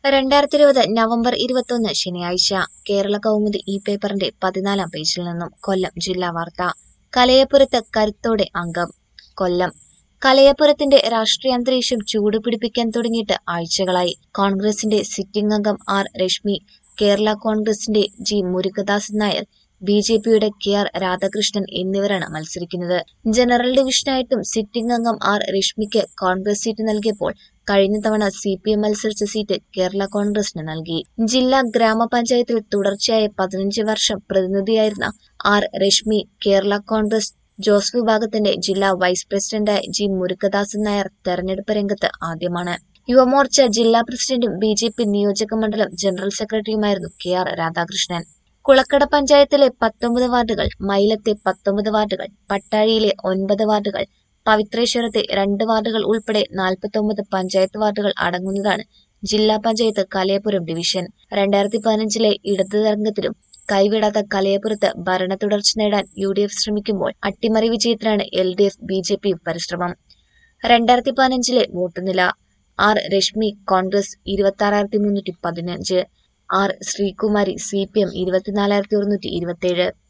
2020 November 21 ശനിയാഴ്ച കേരള കൗമുദി ഈ പേപ്പറിന്റെ 14-ാം പേജിൽ നിന്നും കൊല്ലം ജില്ലാ വാർത്ത. കലയപ്പുറത്ത് കരുത്തോടെ അംഗം. കൊല്ലം കലയപ്പുറത്തിന്റെ രാഷ്ട്രീയാന്തരീക്ഷം ചൂടുപിടിപ്പിക്കാൻ തുടങ്ങിയിട്ട് ആഴ്ചകളായി. കോൺഗ്രസിന്റെ സിറ്റിംഗ് അംഗം ആർ രശ്മി, കേരള കോൺഗ്രസിന്റെ ജി മുരുകദാസൻ നായർ, ബിജെപിയുടെ കെ.ആർ. രാധാകൃഷ്ണൻ എന്നിവരാണ് മത്സരിക്കുന്നത്. ജനറൽ ഡിവിഷനായിട്ടും സിറ്റിംഗ് അംഗം ആർ രശ്മിക്ക് കോൺഗ്രസ് സീറ്റ് നൽകിയപ്പോൾ കഴിഞ്ഞ തവണ CPM മത്സരിച്ച സീറ്റ് കേരള കോൺഗ്രസിന് നൽകി. ജില്ലാ ഗ്രാമപഞ്ചായത്തിൽ തുടർച്ചയായ 15 വർഷം പ്രതിനിധിയായിരുന്ന ആർ രശ്മി കേരള കോൺഗ്രസ് ജോസ് വിഭാഗത്തിന്റെ ജില്ലാ വൈസ് പ്രസിഡന്റായ ജി മുരുകദാസൻ നായർ തെരഞ്ഞെടുപ്പ് രംഗത്ത് ആദ്യമാണ്. യുവമോർച്ച ജില്ലാ പ്രസിഡന്റും BJP നിയോജക മണ്ഡലം ജനറൽ സെക്രട്ടറിയുമായിരുന്നു കെ.ആർ. രാധാകൃഷ്ണൻ. കുളക്കട പഞ്ചായത്തിലെ 19 വാർഡുകൾ, മൈലത്തെ 19 വാർഡുകൾ, പട്ടാഴിയിലെ 9 വാർഡുകൾ, പവിത്രേശ്വരത്തെ 2 വാർഡുകൾ ഉൾപ്പെടെ 49 പഞ്ചായത്ത് വാർഡുകൾ അടങ്ങുന്നതാണ് ജില്ലാ പഞ്ചായത്ത് കലയപ്പുറം ഡിവിഷൻ. 2015-ലെ ഇടത് തരംഗത്തിലും കൈവിടാത്ത കലയപ്പുറത്ത് ഭരണ തുടർച്ച നേടാൻ UDF ശ്രമിക്കുമ്പോൾ അട്ടിമറി വിജയത്തിനാണ് LDF BJP പരിശ്രമം. 2015-ലെ വോട്ട് നില: R Rashmi Congress 26,315, R Sreekumari CPM 24,127,